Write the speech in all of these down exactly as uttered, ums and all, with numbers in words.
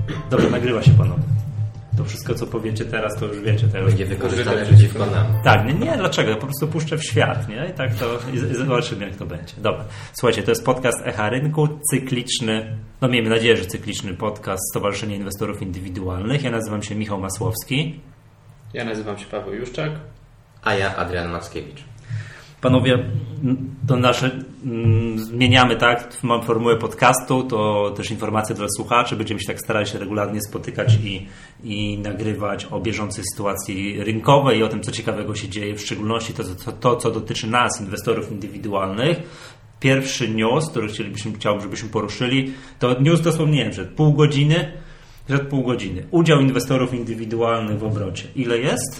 Dobrze, nagrywa się panowie. To wszystko, co powiecie teraz, to już wiecie. To będzie wykorzystane przeciwko nam. Tak, nie, nie, dlaczego? Ja po prostu puszczę w świat, nie? I tak to i zobaczymy, jak to będzie. Dobra. Słuchajcie, to jest podcast Echa Rynku, cykliczny, no miejmy nadzieję, że cykliczny podcast Stowarzyszenia Inwestorów Indywidualnych. Ja nazywam się Michał Masłowski. Ja nazywam się Paweł Juszczak. A ja Adrian Mackiewicz. Panowie, to nasze mm, zmieniamy, tak? Mam formułę podcastu, to też informacje dla słuchaczy. Będziemy się tak starali się regularnie spotykać i, i nagrywać o bieżącej sytuacji rynkowej i o tym, co ciekawego się dzieje, w szczególności to, to, to co dotyczy nas, inwestorów indywidualnych. Pierwszy news, który chcielibyśmy, chciałbym, żebyśmy poruszyli, to news dosłownie, nie wiem, przed pół godziny, przed pół godziny. Udział inwestorów indywidualnych w obrocie. Ile jest?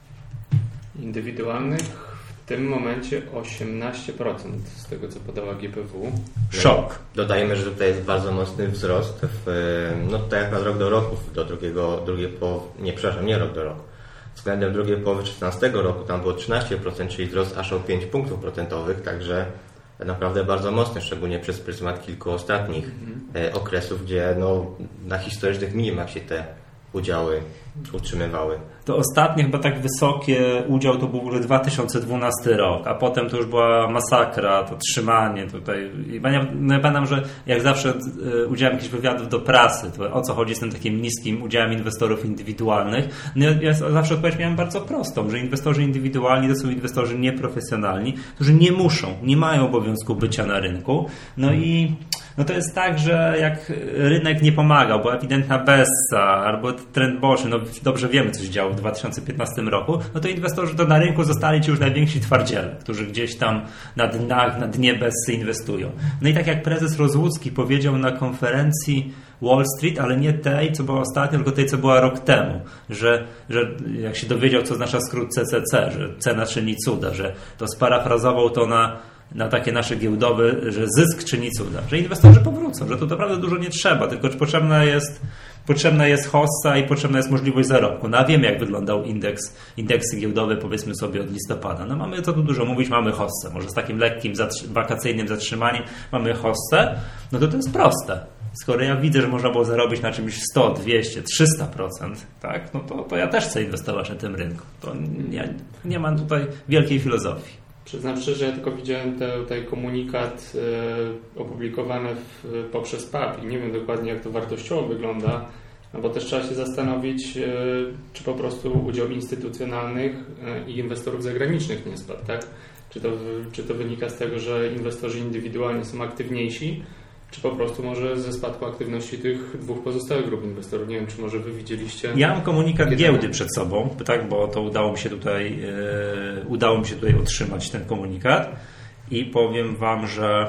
Indywidualnych? W tym momencie osiemnaście procent z tego, co podała G P W. Szok. Dodajmy, że tutaj jest bardzo mocny wzrost. W, no tutaj jak na rok do roku, do drugiego, drugiej połowy, nie, przepraszam, nie rok do roku. Względem drugiej połowy dwa tysiące szesnastego roku tam było trzynaście procent, czyli wzrost aż o pięć punktów procentowych, także naprawdę bardzo mocny, szczególnie przez pryzmat kilku ostatnich mm-hmm. okresów, gdzie no, na historycznych minimach się te udziały utrzymywały. To ostatnie chyba tak wysokie udział to był w ogóle dwa tysiące dwunasty rok, a potem to już była masakra, to trzymanie tutaj. I pamiętam, że jak zawsze udziałem jakichś wywiadów do prasy, to o co chodzi z tym takim niskim udziałem inwestorów indywidualnych. No ja zawsze odpowiedź miałem bardzo prostą, że inwestorzy indywidualni to są inwestorzy nieprofesjonalni, którzy nie muszą, nie mają obowiązku bycia na rynku. No i no to jest tak, że jak rynek nie pomagał, była ewidentna Bessa albo trend boczny, no dobrze wiemy, co się działo w dwa tysiące piętnastym roku, no to inwestorzy to na rynku zostali ci już najwięksi twardziele, którzy gdzieś tam na dnach, na dnie Bessy inwestują. No i tak jak prezes Rozłucki powiedział na konferencji Wall Street, ale nie tej, co była ostatnio, tylko tej, co była rok temu, że, że jak się dowiedział, co oznacza skrót C C C, że cena czyni cuda, że to sparafrazował to na na takie nasze giełdowe, że zysk czyni cuda, że inwestorzy powrócą, że tu naprawdę dużo nie trzeba, tylko potrzebna jest, potrzebna jest hossa i potrzebna jest możliwość zarobku. No a wiemy, jak wyglądał indeks, indeksy giełdowe, powiedzmy sobie od listopada. No mamy to tu dużo mówić, mamy hossę, może z takim lekkim, zatrzy- wakacyjnym zatrzymaniem mamy hossę, no to to jest proste. Skoro ja widzę, że można było zarobić na czymś sto, dwieście, trzysta procent, tak, no to, to ja też chcę inwestować na tym rynku. To nie, nie mam tutaj wielkiej filozofii. Przyznam szczerze, że ja tylko widziałem te, tutaj komunikat e, opublikowany w, poprzez P A P i nie wiem dokładnie, jak to wartościowo wygląda, no bo też trzeba się zastanowić, e, czy po prostu udział instytucjonalnych e, i inwestorów zagranicznych nie spadł, tak? Czy to, czy to wynika z tego, że inwestorzy indywidualni są aktywniejsi, czy po prostu może ze spadku aktywności tych dwóch pozostałych grup inwestorów. Nie wiem, czy może wy widzieliście... Ja mam komunikat giełdy przed sobą, tak, bo to udało mi się tutaj yy, udało mi się tutaj otrzymać ten komunikat i powiem wam, że,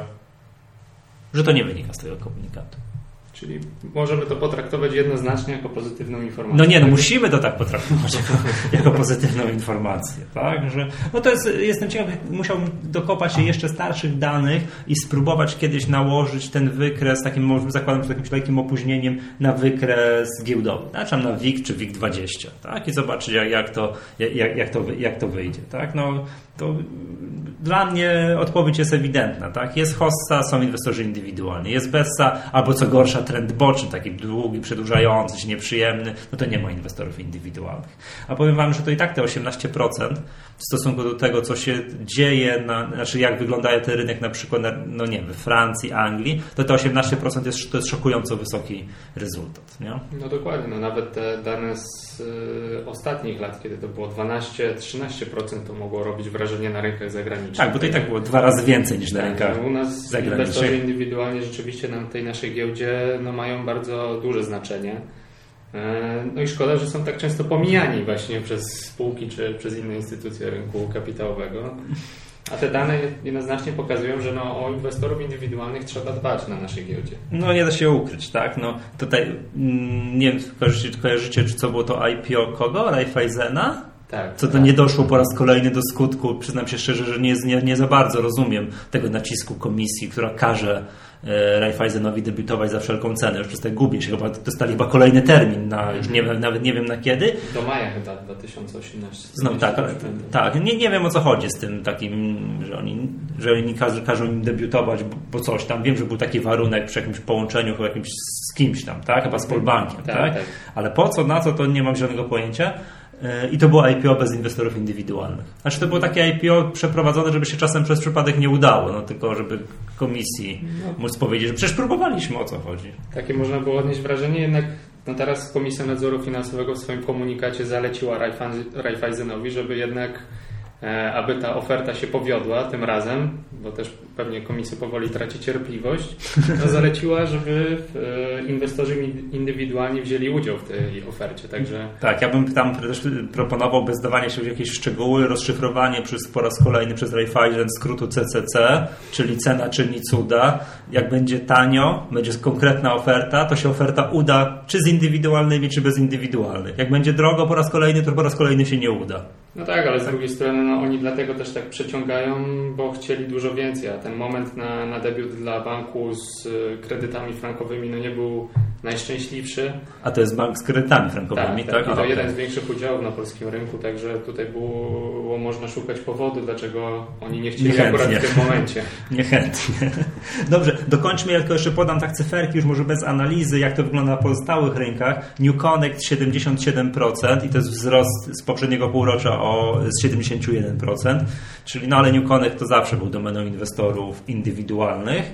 że to nie wynika z tego komunikatu. Czyli możemy to potraktować jednoznacznie jako pozytywną informację. No nie, no musimy to tak potraktować jako, jako pozytywną informację, tak, że no to jest, jestem ciekaw, musiałbym dokopać się jeszcze starszych danych i spróbować kiedyś nałożyć ten wykres, takim, zakładam, z jakimś lekkim opóźnieniem na wykres giełdowy, znaczy na W I G czy W I G dwadzieścia, tak, i zobaczyć jak, jak, to, jak, jak, to, jak to wyjdzie, tak, no to dla mnie odpowiedź jest ewidentna, tak? Jest hossa, są inwestorzy indywidualni, jest Bessa, albo co gorsza trend boczny, taki długi, przedłużający się, nieprzyjemny, no to nie ma inwestorów indywidualnych. A powiem wam, że to i tak te osiemnaście procent w stosunku do tego, co się dzieje, na, znaczy jak wygląda ten rynek na przykład, na, no nie we Francji, Anglii, to te osiemnaście procent jest, to jest szokująco wysoki rezultat, nie? No dokładnie, no nawet te dane z y, ostatnich lat, kiedy to było dwanaście do trzynastu procent, to mogło robić wrażenie na rynkach zagranicznych. Tak, bo to i tak było dwa razy więcej niż na rynkach tak, no u nas zagranicznych. Inwestorzy indywidualnie rzeczywiście na tej naszej giełdzie no, mają bardzo duże znaczenie. No i szkoda, że są tak często pomijani właśnie przez spółki czy przez inne instytucje rynku kapitałowego. A te dane jednoznacznie pokazują, że no, o inwestorów indywidualnych trzeba dbać na naszej giełdzie. No nie da się ukryć, tak? No tutaj mm, nie wiem, kojarzycie, kojarzycie, czy co było to I P O kogo? Raiffeisena? Tak, Co to tak. nie doszło po raz kolejny do skutku. Przyznam się szczerze, że nie, nie, nie za bardzo rozumiem tego nacisku komisji, która każe e, Raiffeisenowi debiutować za wszelką cenę. Już przez to gubię się. Chyba dostali chyba kolejny termin, na, już nie, nawet nie wiem na kiedy. Do maja chyba dwa tysiące osiemnastego. No tak, ale, tak. Nie, nie wiem o co chodzi z tym takim, że oni, że oni każą, każą im debiutować, bo, bo coś tam. Wiem, że był taki warunek przy jakimś połączeniu chyba jakimś z kimś tam, tak? Chyba z Polbankiem, tak, tak? tak? Ale po co, na co, to nie mam zielonego pojęcia. I to było I P O bez inwestorów indywidualnych. Znaczy to było takie I P O przeprowadzone, żeby się czasem przez przypadek nie udało, no tylko żeby komisji no. móc powiedzieć, że przecież próbowaliśmy, o co chodzi. Takie można było odnieść wrażenie, jednak no teraz Komisja Nadzoru Finansowego w swoim komunikacie zaleciła Raiffeisenowi, żeby jednak e, aby ta oferta się powiodła tym razem, bo też pewnie komisja powoli traci cierpliwość, no zaleciła, żeby e, inwestorzy indywidualni wzięli udział w tej ofercie. Także... Tak, ja bym tam też proponował bez zdawania się w jakieś szczegóły, rozszyfrowanie przez, po raz kolejny przez Raiffeisen skrótu C C C, czyli cena czyni cuda. Jak będzie tanio, będzie konkretna oferta, to się oferta uda czy z indywidualnymi, czy bez indywidualnych. Jak będzie drogo po raz kolejny, to po raz kolejny się nie uda. No tak, ale z drugiej strony no, oni dlatego też tak przeciągają, bo chcieli dużo więcej, a ten moment na, na debiut dla banku z y, kredytami frankowymi no, nie był najszczęśliwszy. A to jest bank z kredytami frankowymi, tak? Tak, tak. I to Aha, jeden tak. z większych udziałów na polskim rynku, także tutaj było można szukać powodu, dlaczego oni nie chcieli Niechętnie. akurat w tym momencie. Niechętnie. Dobrze, dokończmy, ja tylko jeszcze podam tak cyferki, już może bez analizy, jak to wygląda na pozostałych rynkach. New Connect siedemdziesiąt siedem procent i to jest wzrost z poprzedniego półrocza o z siedemdziesiąt jeden procent, czyli no ale New Connect to zawsze był domeną inwestorów indywidualnych.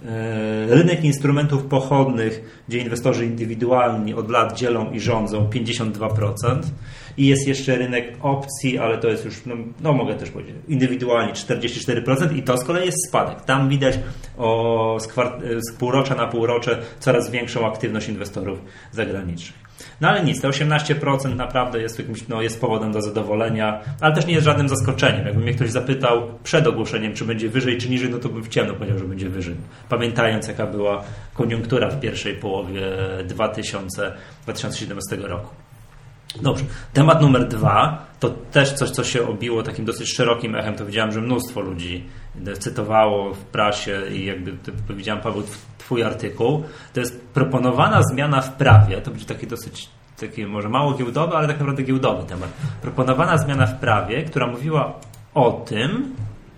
Rynek instrumentów pochodnych, gdzie inwestorzy indywidualni od lat dzielą i rządzą pięćdziesiąt dwa procent i jest jeszcze rynek opcji, ale to jest już, no, no mogę też powiedzieć, indywidualni czterdzieści cztery procent i to z kolei jest spadek. Tam widać o, z, kwart- z półrocza na półrocze coraz większą aktywność inwestorów zagranicznych. No ale nic, te osiemnaście procent naprawdę jest, jakimś, no, jest powodem do zadowolenia, ale też nie jest żadnym zaskoczeniem. Jakby mnie ktoś zapytał przed ogłoszeniem, czy będzie wyżej, czy niżej, no to bym w ciemno powiedział, że będzie wyżej. Pamiętając, jaka była koniunktura w pierwszej połowie dwa tysiące siedemnastego roku. Dobrze, temat numer dwa to też coś, co się obiło takim dosyć szerokim echem. To widziałem, że mnóstwo ludzi cytowało w prasie i jakby to widziałem, Paweł, twój artykuł. To jest proponowana zmiana w prawie. To będzie taki dosyć, taki może mało giełdowy, ale tak naprawdę giełdowy temat. Proponowana zmiana w prawie, która mówiła o tym,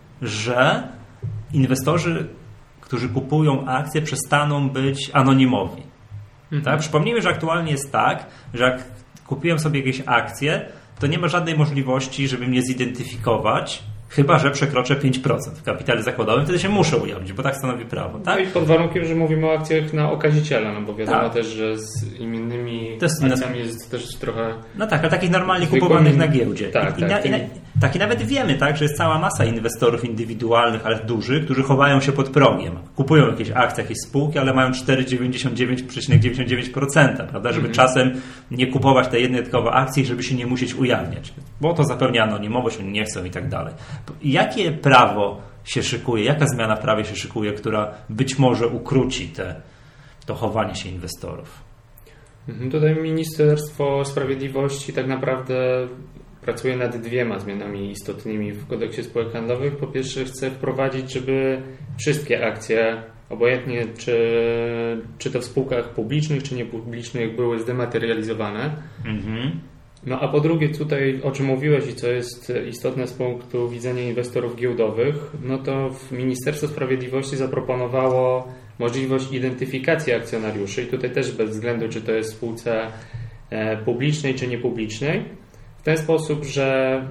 że inwestorzy, którzy kupują akcje, przestaną być anonimowi. Mhm. Tak? Przypomnijmy, że aktualnie jest tak, że jak kupiłem sobie jakieś akcje, to nie ma żadnej możliwości, żeby mnie zidentyfikować, chyba że przekroczę pięć procent w kapitale zakładowym, wtedy się muszę ujawnić, bo tak stanowi prawo. Tak? No i pod warunkiem, że mówimy o akcjach na okaziciela, no bo wiadomo tak. też, że z innymi jest akcjami jest też trochę... No tak, ale takich normalnie kupowanych na giełdzie. Tak, I, tak, i, na, tymi... i, na, tak, i nawet wiemy, tak, że jest cała masa inwestorów indywidualnych, ale dużych, którzy chowają się pod progiem. Kupują jakieś akcje, jakieś spółki, ale mają cztery przecinek dziewięćdziesiąt dziewięć przecinek dziewięćdziesiąt dziewięć procent, prawda, żeby mm-hmm. czasem nie kupować tej jednej tylko akcji, żeby się nie musieć ujawniać. Bo to zapewnia anonimowość, oni nie chcą i tak dalej. Jakie prawo się szykuje, jaka zmiana w prawie się szykuje, która być może ukróci te, to chowanie się inwestorów? Tutaj Ministerstwo Sprawiedliwości tak naprawdę pracuje nad dwiema zmianami istotnymi w kodeksie spółek handlowych. Po pierwsze chce wprowadzić, żeby wszystkie akcje, obojętnie czy, czy to w spółkach publicznych, czy niepublicznych, były zdematerializowane. Mhm. No a po drugie tutaj, o czym mówiłeś i co jest istotne z punktu widzenia inwestorów giełdowych, no to Ministerstwo Sprawiedliwości zaproponowało możliwość identyfikacji akcjonariuszy i tutaj też bez względu, czy to jest w spółce publicznej, czy niepublicznej, w ten sposób, że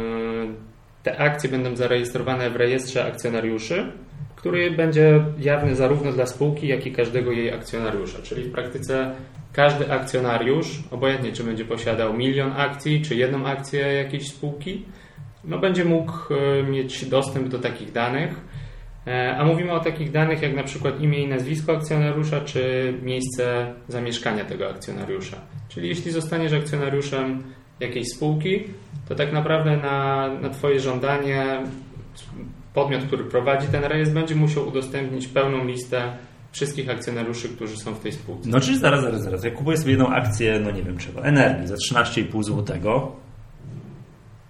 te akcje będą zarejestrowane w rejestrze akcjonariuszy, który będzie jawny zarówno dla spółki, jak i każdego jej akcjonariusza, czyli w praktyce każdy akcjonariusz, obojętnie czy będzie posiadał milion akcji, czy jedną akcję jakiejś spółki, no będzie mógł mieć dostęp do takich danych. A mówimy o takich danych jak na przykład imię i nazwisko akcjonariusza, czy miejsce zamieszkania tego akcjonariusza. Czyli jeśli zostaniesz akcjonariuszem jakiejś spółki, to tak naprawdę na, na Twoje żądanie podmiot, który prowadzi ten rejestr, będzie musiał udostępnić pełną listę wszystkich akcjonariuszy, którzy są w tej spółce. No czyli zaraz, zaraz, zaraz. Jak kupuję sobie jedną akcję, no nie wiem czego, Energii za trzynaście i pół złotego,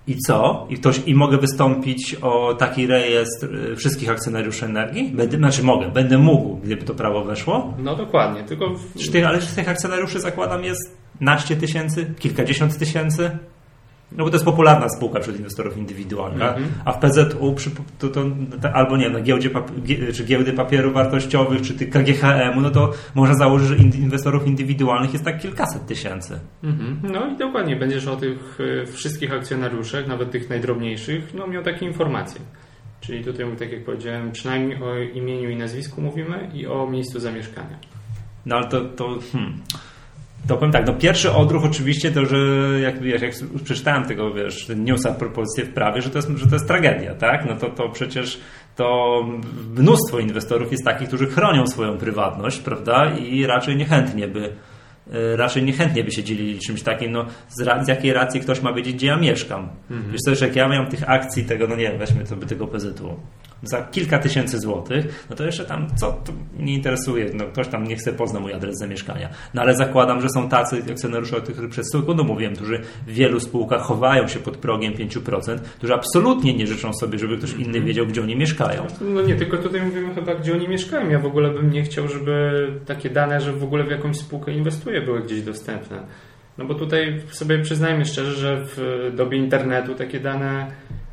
I co? I, ktoś, I mogę wystąpić o taki rejestr wszystkich akcjonariuszy energii? Będę, znaczy mogę, będę mógł, gdyby to prawo weszło? No dokładnie, tylko... W... Czy tych, ale czy tych akcjonariuszy, zakładam, jest naście tysięcy, kilkadziesiąt tysięcy? No bo to jest popularna spółka wśród inwestorów indywidualnych, mm-hmm. a w P Z U przy, to, to, to, albo nie, na giełdzie papi- czy giełdy papierów wartościowych, czy tych K G H M-u, no to można założyć, że inwestorów indywidualnych jest tak kilkaset tysięcy. Mm-hmm. No i dokładnie, będziesz o tych y, wszystkich akcjonariuszach, nawet tych najdrobniejszych, no miał takie informacje. Czyli tutaj, tak jak powiedziałem, przynajmniej o imieniu i nazwisku mówimy i o miejscu zamieszkania. No ale to... to hmm. To powiem tak, no pierwszy odruch oczywiście to, że jak, jak, jak przeczytałem tego, wiesz, ten newsa, propozycję w prawie, że to jest, że to jest tragedia, tak? No to, to przecież to mnóstwo inwestorów jest takich, którzy chronią swoją prywatność, prawda? I raczej niechętnie by raczej niechętnie by się dzielili czymś takim, no z, ra- z jakiej racji ktoś ma wiedzieć, gdzie ja mieszkam. Mhm. Wiesz co, że jak ja miałem tych akcji tego, no nie wiem, weźmy to by tego P Z U za kilka tysięcy złotych, no to jeszcze tam, co to mnie interesuje, no ktoś tam nie chce pozna mój adres zamieszkania. No ale zakładam, że są tacy akcjonariusze, o których przed sekundą mówiłem, którzy w wielu spółkach chowają się pod progiem pięć procent, którzy absolutnie nie życzą sobie, żeby ktoś inny wiedział, gdzie oni mieszkają. No nie, tylko tutaj mówimy chyba, gdzie oni mieszkają. Ja w ogóle bym nie chciał, żeby takie dane, że w ogóle w jakąś spółkę inwestuję, były gdzieś dostępne. No bo tutaj sobie przyznajmy szczerze, że w dobie internetu takie dane,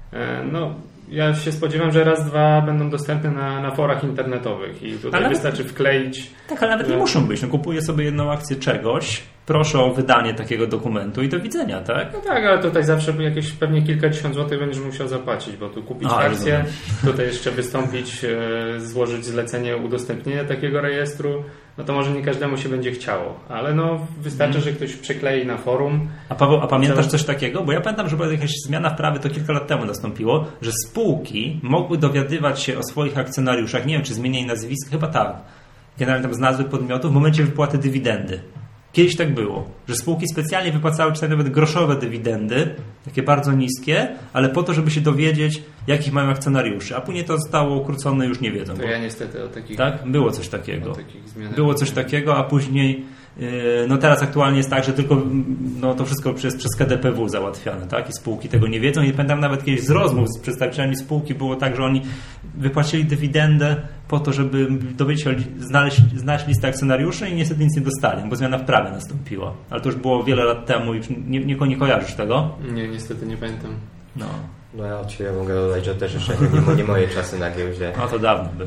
no ja się spodziewam, że raz, dwa będą dostępne na, na forach internetowych i tutaj ale wystarczy wkleić. Tak, ale nawet że... nie muszą być. No, kupuję sobie jedną akcję czegoś, proszę o wydanie takiego dokumentu i do widzenia, tak? No tak, ale tutaj zawsze jakieś pewnie kilkadziesiąt złotych będziesz musiał zapłacić, bo tu kupić A, akcję, rozumiem. tutaj jeszcze wystąpić, e, złożyć zlecenie udostępnienia takiego rejestru, no to może nie każdemu się będzie chciało, ale no wystarczy, hmm. że ktoś przyklei na forum. A Paweł, a pamiętasz coś takiego? Bo ja pamiętam, że była jakaś zmiana w prawie, to kilka lat temu nastąpiło, że spółki mogły dowiadywać się o swoich akcjonariuszach, nie wiem, czy zmieniaj nazwisko, chyba tak, generalnie tam z nazwy podmiotów w momencie wypłaty dywidendy. Kiedyś tak było, że spółki specjalnie wypłacały czasami nawet groszowe dywidendy, takie bardzo niskie, ale po to, żeby się dowiedzieć, jakich mają akcjonariuszy, a później to zostało ukrócone, już nie wiedzą. To bo... ja niestety o takich... Tak? Było coś takiego. O takich zmianach. Było coś takiego, a później no teraz aktualnie jest tak, że tylko no to wszystko przez, przez K D P W załatwiane, tak? I spółki tego nie wiedzą. I pamiętam nawet kiedyś z rozmów z przedstawicielami spółki było tak, że oni wypłacili dywidendę po to, żeby dowiedzieć się, znaleźć, znaleźć listę akcjonariuszy i niestety nic nie dostali, bo zmiana w prawie nastąpiła. Ale to już było wiele lat temu i nie, nie, nie kojarzysz tego? Nie, niestety nie pamiętam. No. No ja od Ciebie mogę dodać, że też jeszcze nie, nie moje czasy na giełdzie. No to dawno było.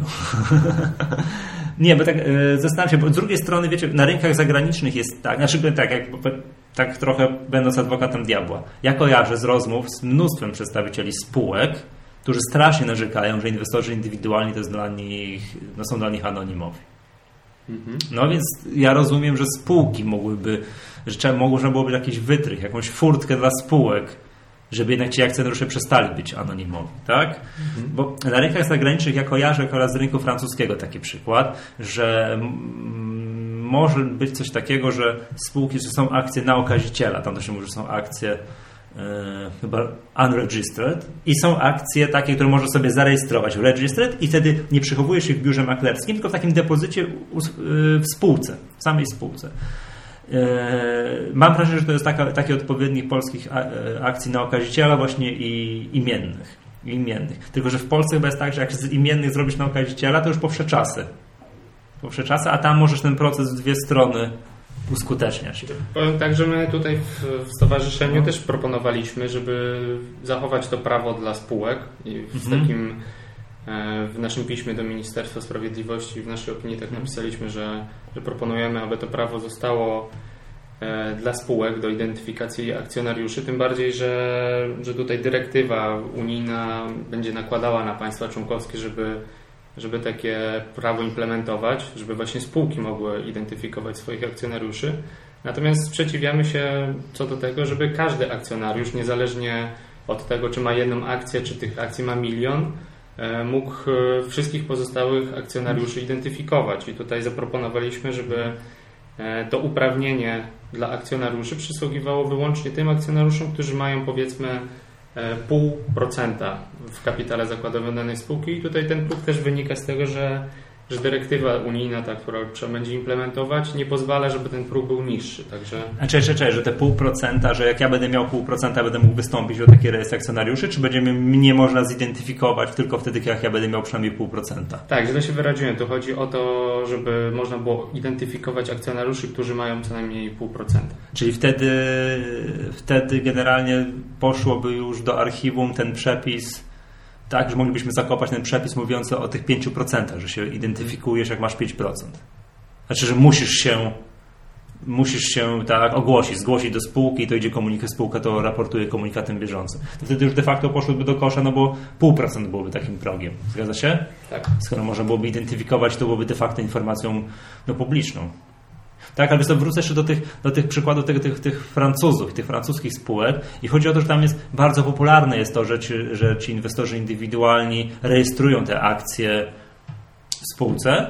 Nie, bo tak e, zastanawiam się, bo z drugiej strony, wiecie, na rynkach zagranicznych jest tak, znaczy tak, jak, tak trochę będąc adwokatem diabła. Ja kojarzę z rozmów z mnóstwem przedstawicieli spółek, którzy strasznie narzekają, że inwestorzy indywidualni to jest dla nich, no są dla nich anonimowi. Mhm. No więc ja rozumiem, że spółki mogłyby, że trzeba, można byłoby jakiś wytrych, jakąś furtkę dla spółek, żeby jednak ci akcjonariusze przestali być anonimowi, tak? Mhm. Bo na rynkach zagranicznych ja kojarzę oraz z rynku francuskiego taki przykład, że m- może być coś takiego, że spółki, że są akcje na okaziciela, tam to się mówi, że są akcje e, chyba unregistered i są akcje takie, które można sobie zarejestrować w registered i wtedy nie przechowuje się w biurze maklerskim, tylko w takim depozycie w spółce, w samej spółce. Mam wrażenie, że to jest taka, taki odpowiednik polskich akcji na okaziciela właśnie i imiennych, imiennych. Tylko, że w Polsce chyba jest tak, że jak z imiennych zrobisz na okaziciela, to już powsze czasy. Powsze czasy, a tam możesz ten proces w dwie strony uskuteczniać. Powiem tak, że my tutaj w, w stowarzyszeniu no. też proponowaliśmy, żeby zachować to prawo dla spółek i w mhm. takim w naszym piśmie do Ministerstwa Sprawiedliwości w naszej opinii tak napisaliśmy, że, że proponujemy, aby to prawo zostało dla spółek do identyfikacji akcjonariuszy, tym bardziej, że, że tutaj dyrektywa unijna będzie nakładała na państwa członkowskie, żeby, żeby takie prawo implementować, żeby właśnie spółki mogły identyfikować swoich akcjonariuszy. Natomiast sprzeciwiamy się co do tego, żeby każdy akcjonariusz, niezależnie od tego, czy ma jedną akcję, czy tych akcji ma milion, mógł wszystkich pozostałych akcjonariuszy identyfikować. I tutaj zaproponowaliśmy, żeby to uprawnienie dla akcjonariuszy przysługiwało wyłącznie tym akcjonariuszom, którzy mają powiedzmy pół procenta w kapitale zakładowym danej spółki. I tutaj ten próg też wynika z tego, że że dyrektywa unijna, ta, która trzeba będzie implementować, nie pozwala, żeby ten próg był niższy. Także... A czy, czy, czy, że te pół procenta, że jak ja będę miał pół procenta, będę mógł wystąpić do takiej rejestru akcjonariuszy, czy będzie mnie można zidentyfikować tylko wtedy, jak ja będę miał przynajmniej pół procenta? Tak, źle się wyraziłem. To chodzi o to, żeby można było identyfikować akcjonariuszy, którzy mają co najmniej pół procenta. Czyli wtedy, wtedy generalnie poszłoby już do archiwum ten przepis, tak, że moglibyśmy zakopać ten przepis mówiący o tych pięciu procentach, że się identyfikujesz, jak masz pięć procent. Znaczy, że musisz się musisz się tak ogłosić, zgłosić do spółki i to idzie komunikat, spółka to raportuje komunikatem bieżącym. To wtedy już de facto poszłoby do kosza, no bo pół procent byłoby takim progiem. Zgadza się? Tak. Skoro można byłoby identyfikować, to byłoby de facto informacją no, publiczną. Tak, ale to wrócę jeszcze do tych, do tych przykładów tych, tych, tych Francuzów, tych francuskich spółek i chodzi o to, że tam jest bardzo popularne jest to, że ci, że ci inwestorzy indywidualni rejestrują te akcje w spółce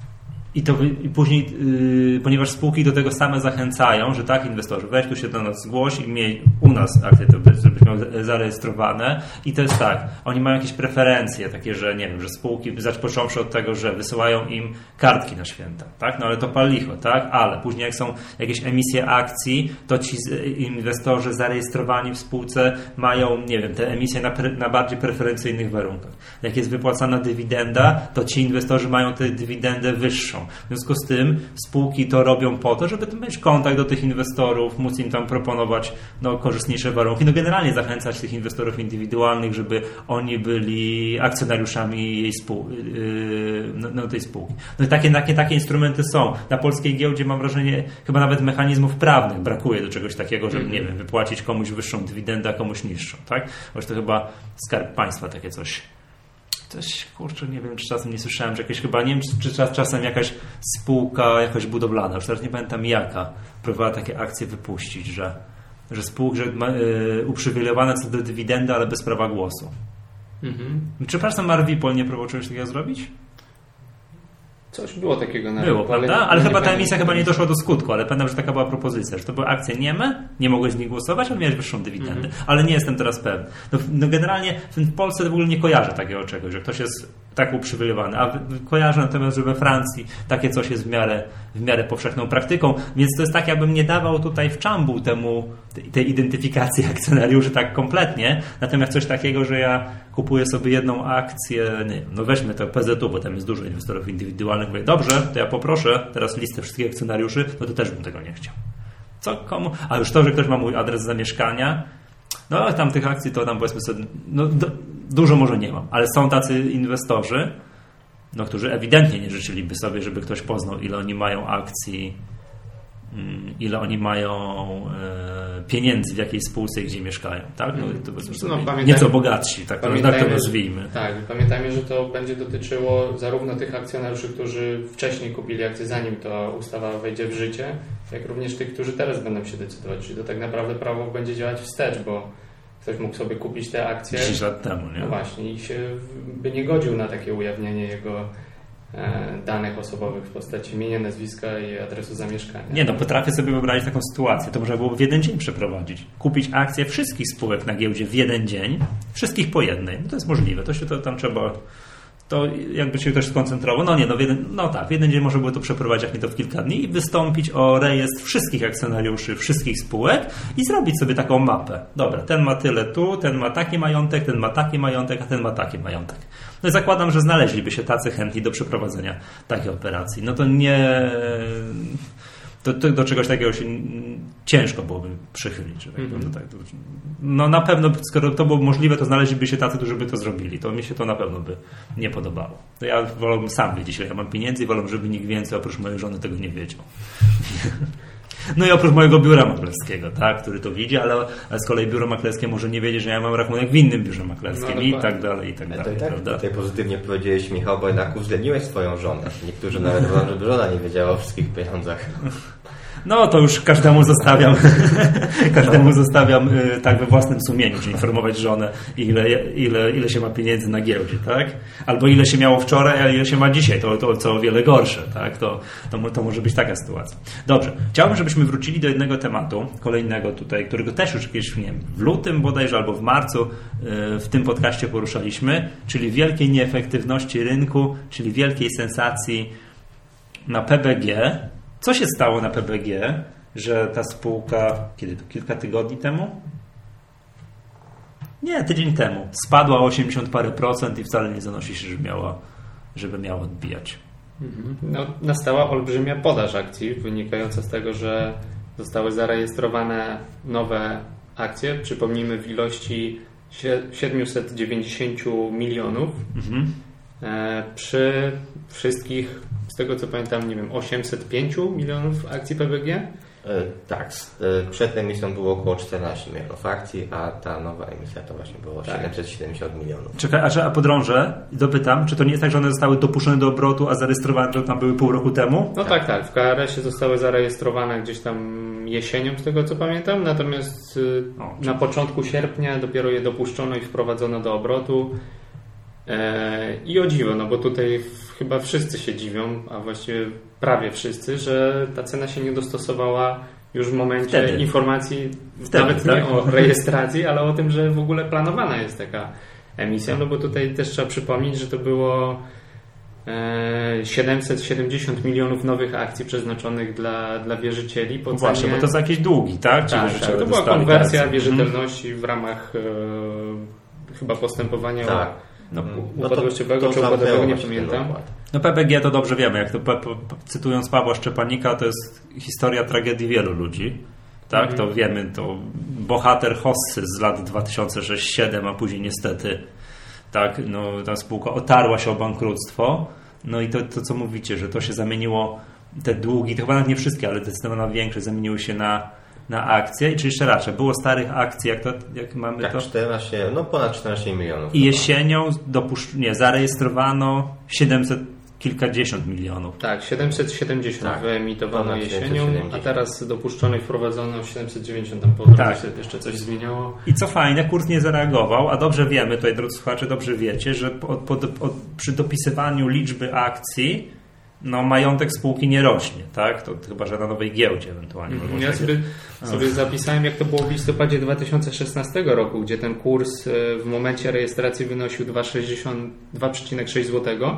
i to i później, yy, ponieważ spółki do tego same zachęcają, że tak, inwestorzy, weź tu się do nas zgłoś i miej u nas akcje, to żebyś miał zarejestrowane i to jest tak, oni mają jakieś preferencje takie, że nie wiem, że spółki, począwszy od tego, że wysyłają im kartki na święta, tak, no ale to pal licho, tak, ale później jak są jakieś emisje akcji, to ci inwestorzy zarejestrowani w spółce mają, nie wiem, te emisje na, pre, na bardziej preferencyjnych warunkach. Jak jest wypłacana dywidenda, to ci inwestorzy mają tę dywidendę wyższą. W związku z tym spółki to robią po to, żeby mieć kontakt do tych inwestorów, móc im tam proponować no, korzystniejsze warunki. No generalnie zachęcać tych inwestorów indywidualnych, żeby oni byli akcjonariuszami jej spół- yy, no, no, tej spółki. No i takie, takie, takie instrumenty są. Na polskiej giełdzie mam wrażenie, chyba nawet mechanizmów prawnych brakuje do czegoś takiego, żeby nie wiem, wypłacić komuś wyższą dywidendę, a komuś niższą. Tak? Bo to chyba Skarb Państwa takie coś. Coś, kurczę, nie wiem, czy czasem nie słyszałem, że jakieś chyba, nie wiem, czy, czy czasem jakaś spółka jakaś budowlana, już teraz nie pamiętam jaka, próbowała takie akcje wypuścić, że, że spółki, że ma, y, uprzywilejowane co do dywidendy, ale bez prawa głosu. Mhm. Czy przepraszam, Marwipol nie próbował czegoś takiego zrobić? Coś było takiego na Było, rynku, prawda? Ale, ale chyba ta pamiętam. emisja chyba nie doszła do skutku, ale pamiętam, że taka była propozycja, że to były akcje nieme, nie mogłeś z nich głosować, ale miałeś wyższą dywidendę. Mm-hmm. Ale nie jestem teraz pewny. No, no generalnie w Polsce w ogóle nie kojarzę takiego czegoś, że ktoś jest tak uprzywilejowany, a kojarzę natomiast, że we Francji takie coś jest w miarę, w miarę powszechną praktyką, więc to jest tak, jakbym nie dawał tutaj w czambu temu, tej identyfikacji akcjonariuszy tak kompletnie, natomiast coś takiego, że ja kupuję sobie jedną akcję, nie wiem, no weźmy to P Z U, bo tam jest dużo inwestorów indywidualnych, mówię, dobrze, to ja poproszę teraz listę wszystkich akcjonariuszy, no to też bym tego nie chciał. Co komu? A już to, że ktoś ma mój adres zamieszkania, no ale tam tych akcji to tam powiedzmy sobie, no do, dużo może nie mam, ale są tacy inwestorzy, no, którzy ewidentnie nie życzyliby sobie, żeby ktoś poznał, ile oni mają akcji, ile oni mają e, pieniędzy w jakiej spółce, gdzie mieszkają, tak? No, to no, nieco bogatsi, tak, tak to nazwijmy. Tak, pamiętajmy, że to będzie dotyczyło zarówno tych akcjonariuszy, którzy wcześniej kupili akcje, zanim ta ustawa wejdzie w życie, jak również tych, którzy teraz będą się decydować. Czyli to tak naprawdę prawo będzie działać wstecz, bo ktoś mógł sobie kupić te akcje dziesięć lat temu, nie? No właśnie, i się by nie godził na takie ujawnienie jego danych osobowych w postaci imienia, nazwiska i adresu zamieszkania. Nie, no potrafię sobie wyobrazić taką sytuację. To można byłoby w jeden dzień przeprowadzić. Kupić akcje wszystkich spółek na giełdzie w jeden dzień, wszystkich po jednej. No to jest możliwe. To się to tam trzeba... To jakby się ktoś skoncentrował. No nie, no, w jeden, no tak, w jeden dzień można było to przeprowadzić, jak nie to w kilka dni i wystąpić o rejestr wszystkich akcjonariuszy, wszystkich spółek i zrobić sobie taką mapę. Dobra, ten ma tyle tu, ten ma taki majątek, ten ma taki majątek, a ten ma taki majątek. No i zakładam, że znaleźliby się tacy chętni do przeprowadzenia takiej operacji. No to nie... To, to do czegoś takiego się ciężko byłoby przychylić. Że tak mm-hmm. no, tak, to, no na pewno, skoro to było możliwe, to znaleźliby się tacy, którzy by to zrobili. To mi się to na pewno by nie podobało. To ja wolałbym sam wiedzieć, ile ja mam pieniędzy i wolę, żeby nikt więcej oprócz mojej żony tego nie wiedział. No i oprócz mojego biura maklerskiego, tak, który to widzi, ale z kolei biuro maklerskie może nie wiedzieć, że ja mam rachunek w innym biurze maklerskim no, i tak dalej, i tak ale dalej. To i tak prawda? Tutaj pozytywnie powiedziałeś, Michał, bo jednak uwzględniłeś swoją żonę. Niektórzy nawet wolą, żeby żona nie wiedziała o wszystkich pieniądzach. No to już każdemu zostawiam każdemu zostawiam tak we własnym sumieniu, czy informować żonę, ile, ile, ile się ma pieniędzy na giełdzie, tak? Albo ile się miało wczoraj, a ile się ma dzisiaj, to, to co o wiele gorsze, tak? To, to, to może być taka sytuacja. Dobrze, chciałbym, żebyśmy wrócili do jednego tematu, kolejnego tutaj, którego też już kiedyś, nie wiem, w lutym bodajże albo w marcu w tym podcaście poruszaliśmy, czyli wielkiej nieefektywności rynku, czyli wielkiej sensacji na P B G. Co się stało na P B G, że ta spółka, kiedy to, kilka tygodni temu? Nie, tydzień temu. Spadła o osiemdziesiąt parę procent i wcale nie zanosi się, żeby miała, żeby miała odbijać. No, nastała olbrzymia podaż akcji, wynikająca z tego, że zostały zarejestrowane nowe akcje, przypomnijmy w ilości siedemset dziewięćdziesiąt milionów. Mhm. E, przy wszystkich, z tego co pamiętam, nie wiem, osiemset pięć milionów akcji P B G? E, tak, e, przed emisją było około czternaście milionów akcji, a ta nowa emisja to właśnie było tak. siedemset siedemdziesiąt milionów. Czekaj, a, a podrążę i dopytam, czy to nie jest tak, że one zostały dopuszczone do obrotu, a zarejestrowane to tam były pół roku temu? No tak, tak. W K R S-ie zostały zarejestrowane gdzieś tam jesienią, z tego co pamiętam, natomiast o, na początku sierpnia dopiero je dopuszczono i wprowadzono do obrotu. I o dziwo, no bo tutaj chyba wszyscy się dziwią, a właściwie prawie wszyscy, że ta cena się nie dostosowała już w momencie Wtedy. informacji, Wtedy, nawet tak? nie o rejestracji, ale o tym, że w ogóle planowana jest taka emisja, no bo tutaj też trzeba przypomnieć, że to było siedemset siedemdziesiąt milionów nowych akcji przeznaczonych dla, dla wierzycieli. Po Właśnie, cenie... bo to są jakieś długi, tak? Tak, tak to była konwersja wierzytelności hmm. w ramach e, chyba postępowania tak. No, upadłościowego no czy układowego, nie pamiętam. No P B G to dobrze wiemy, jak to cytując Pawła Szczepanika, to jest historia tragedii wielu ludzi. Tak, mm. to wiemy, to bohater Hossy z lat dwa tysiące sześć dwa tysiące siedem, a później niestety tak, no, ta spółka otarła się o bankructwo. No i to, to co mówicie, że to się zamieniło, te długi, to chyba nawet nie wszystkie, ale zdecydowanie większe, zamieniły się na na akcje, i czy jeszcze raczej było starych akcji, jak, to, jak mamy tak, to? czternaście, no ponad czternaście milionów. I jesienią dopuszcz... nie, zarejestrowano siedemset kilkadziesiąt milionów. Tak, siedemset siedemdziesiąt tak, wyemitowano jesienią, siedemset siedemdziesiąt. A teraz dopuszczono i wprowadzono siedemset dziewięćdziesiąt, tam po drodze tak. się jeszcze coś zmieniało. I co fajne, kurs nie zareagował, a dobrze wiemy, tutaj drodzy słuchacze, dobrze wiecie, że od, pod, od, przy dopisywaniu liczby akcji no majątek spółki nie rośnie, tak? To chyba, że na nowej giełdzie ewentualnie. Mm, ja sobie, sobie zapisałem, jak to było w listopadzie dwa tysiące szesnastego roku, gdzie ten kurs w momencie rejestracji wynosił dwa przecinek sześć złotego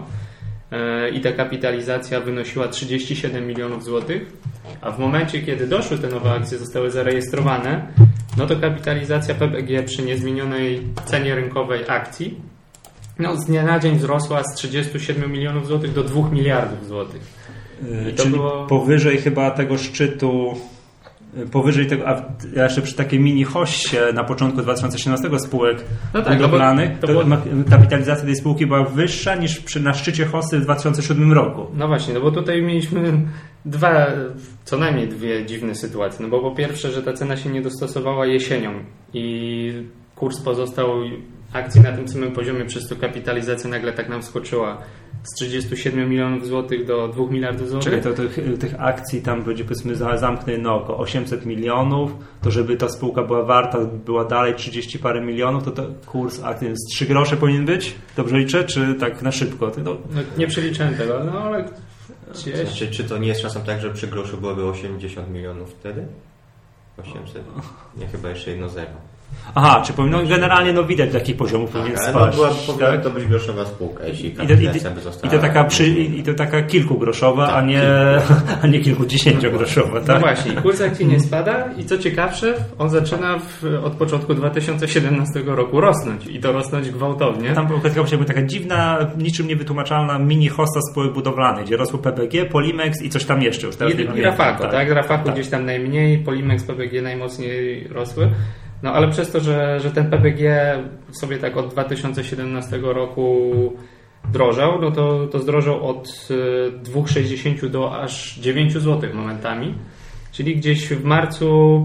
i ta kapitalizacja wynosiła trzydzieści siedem milionów złotych, a w momencie, kiedy doszły te nowe akcje, zostały zarejestrowane, no to kapitalizacja P B G przy niezmienionej cenie rynkowej akcji no, z dnia na dzień wzrosła z trzydziestu siedmiu milionów złotych do dwóch miliardów złotych. I to Czyli było... powyżej chyba tego szczytu, powyżej tego, a jeszcze przy takiej mini hossie na początku dwa tysiące siedemnastego spółek no tak, budowlanych, no to, to było... kapitalizacja tej spółki była wyższa niż przy, na szczycie hossy w dwa tysiące siódmym roku. No właśnie, no bo tutaj mieliśmy dwa, co najmniej dwie dziwne sytuacje. No bo po pierwsze, że ta cena się nie dostosowała jesienią i kurs pozostał akcji na tym samym poziomie, przez to kapitalizacja nagle tak nam skoczyła z trzydziestu siedmiu milionów złotych do dwóch miliardów złotych. Czekaj, to tych, tych akcji tam będzie, powiedzmy, zamknę na oko osiemset milionów, to żeby ta spółka była warta, była dalej trzydzieści parę milionów, to, to kurs akcji z trzy grosze powinien być? Dobrze liczę? Czy tak na szybko? No, no, nie przeliczyłem tego, no ale gdzieś... Znaczy, czy to nie jest czasem tak, że przy groszu byłoby osiemdziesiąt milionów wtedy? osiemset? Nie, chyba jeszcze jedno zero. Aha, czy powinno, generalnie no widać, do jakich poziomów tak, powinien spaść. No, powinna tak? to być groszowa spółka, jeśli kapitalizacja by została... I to taka, przy, i to taka kilkugroszowa, tak, a, nie, a nie kilkudziesięciogroszowa. Tak? No właśnie, kurs akcji nie spada i co ciekawsze, on zaczyna w, od początku dwa tysiące siedemnastego roku rosnąć i to rosnąć gwałtownie. Tam była taka dziwna, niczym niewytłumaczalna mini hosta spółek budowlanych, gdzie rosło P B G, Polimex i coś tam jeszcze. Już I, i Rafaco, tak? tak? Rafaco tak. Gdzieś tam najmniej, Polimex, P B G najmocniej rosły. No ale przez to, że, że ten P B G sobie tak od dwa tysiące siedemnastego roku drożał, no to, to zdrożał od dwa przecinek sześćdziesiąt do aż dziewięć złotych momentami. Czyli gdzieś w marcu